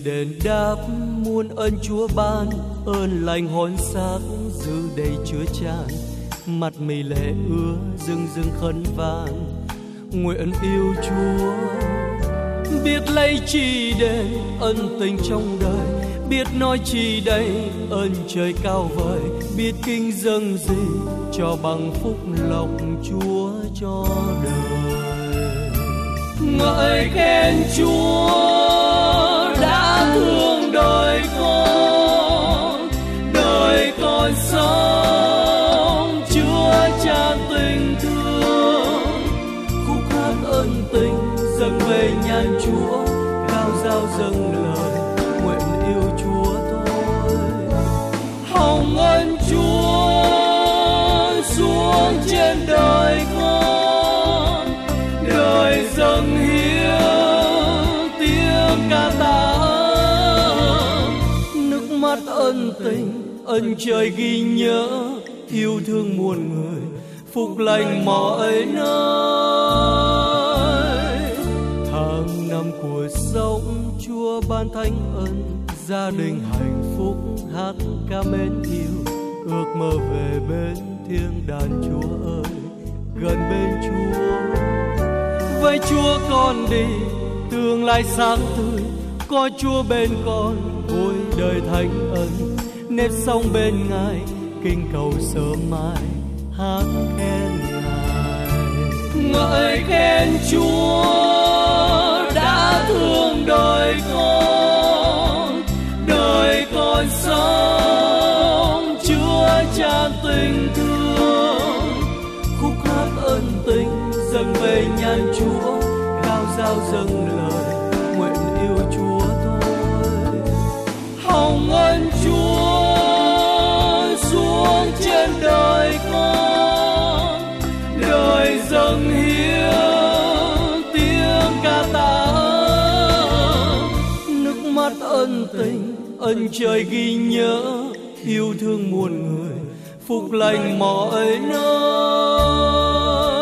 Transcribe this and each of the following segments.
đền đáp muôn ơn Chúa ban, ơn lành hồn xác dư đầy chứa chan. Mặt mì lệ ứa rưng rưng khấn van, nguyện yêu Chúa. Biết lấy chi đền ân tình trong đời, biết nói chi đây ơn trời cao vời, biết kinh dâng gì cho bằng phúc lộc Chúa cho đời. Ngợi khen Chúa đã thương đời con sống Chúa tràn tình thương. Khúc hát ân tình dâng về nhan Chúa, cao giao dâng lời nguyện yêu Chúa thôi. Hồng ân Chúa xuống trên đời con, đời dâng hiến tiếng ca tạ ơn. Nước mắt ân tình ân trời ghi nhớ, yêu thương muôn người phúc lành mọi nơi. Tháng năm của sống Chúa ban thánh ân, gia đình hạnh phúc hát ca mến yêu, ước mơ về bên thiên đàng Chúa ơi, gần bên Chúa. Với Chúa con đi tương lai sáng tươi, có Chúa bên con vui đời thánh ân. Nếp sống bên Ngài kinh cầu sớm mai hát khen Ngài. Ngợi khen Chúa đã thương đời con sống Chúa tràn tình thương. Khúc hát ân tình dâng về nhan Chúa, cao giao dâng lời nguyện yêu Chúa thôi. Hồng ân Chúa xuống trên đời con, đời dâng hiến tiếng ca tạ ơn. Nước mắt ân tình ân trời ghi nhớ, yêu thương muôn người phúc lành mọi nơi.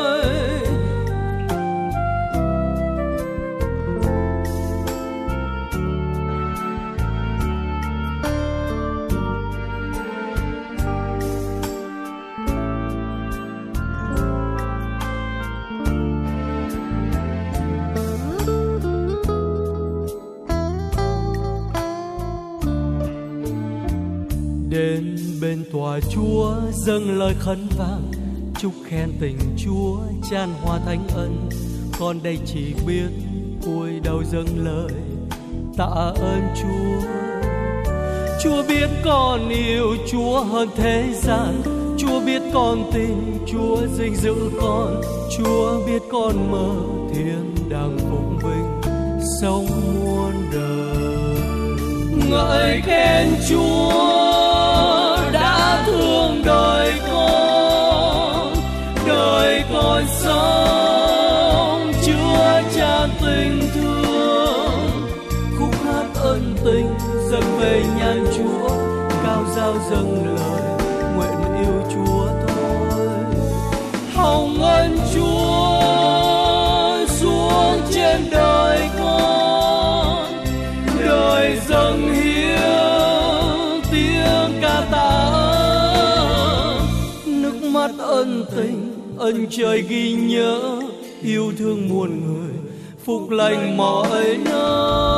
Đến bên tòa Chúa dâng lời khấn vang, chúc khen tình Chúa chan hoa thánh ân. Con đây chỉ biết cúi đầu dâng lời tạ ơn Chúa. Chúa biết con yêu Chúa hơn thế gian, Chúa biết con tin Chúa gìn giữ con. Chúa biết con mơ thiên đàng phụng vinh sống muôn đời. Ngợi khen Chúa đã thương đời con sống Chúa tràn tình thương. Khúc hát ân tình dâng về nhan Chúa, cao giao dâng lời nguyện yêu Chúa thôi. Hồng ân Chúa xuống trên đời con, đời dâng hiến tiếng ca tạ ơn. Nước mắt ân tình ân trời ghi nhớ, yêu thương muôn người phúc lành mọi nơi.